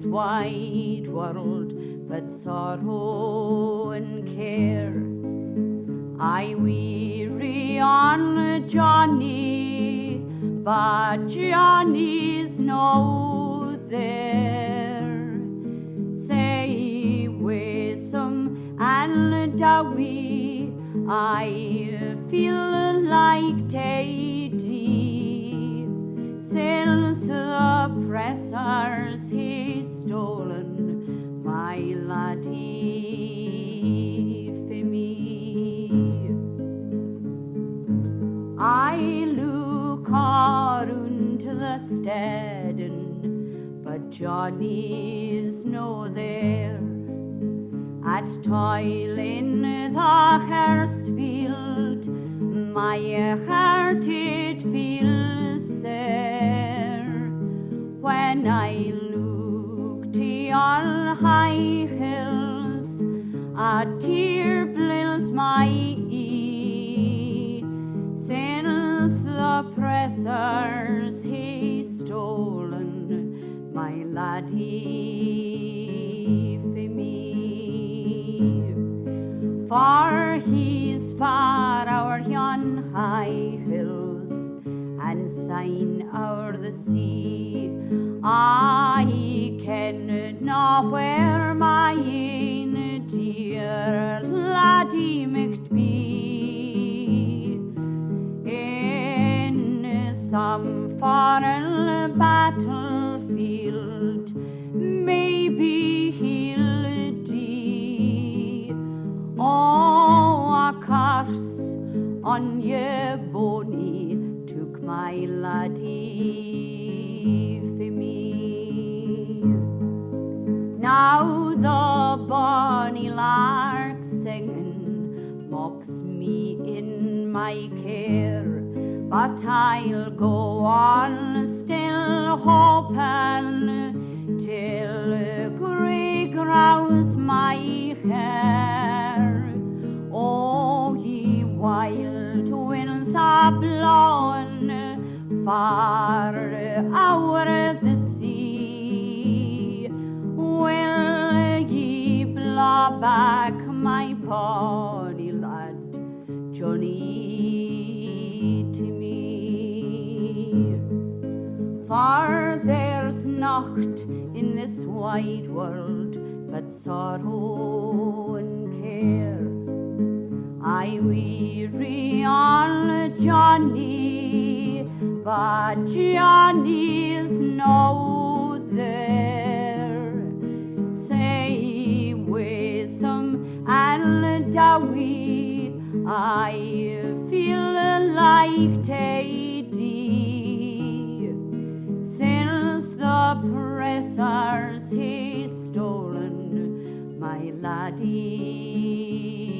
wide world but sorrow and care. I weary on Johnny, but Johnny's no there. Say Wisdom and Dowie, I feel like Teddy, since the pressers he's stolen my laddie for me. I look around the steading, but Johnny's no there. At toil in the Hurst field, my heart it feels sere. When I look to all high hills, a tear blills my ee, since the pressers he's stolen my laddie for me. For he's far o'er yon high hills and sign o'er the sea. I ken not where my ain dear laddie might be. In some foreign battlefield, maybe he'll die. Oh, a curse on ye bonny took my laddie for me. Now the bonny lark singing mocks me in my care, but I'll go on still hoping till grey grows my hair. Oh, ye wild winds are blowing far o'er the sea, will ye blow back my bonny lad Johnny to me? For there's naught in this wide world but sorrow and care. I weary on Johnny, but Johnny's no there. Say Wisdom and Dowie, I feel like Teddy, since the pressers he's stolen my laddie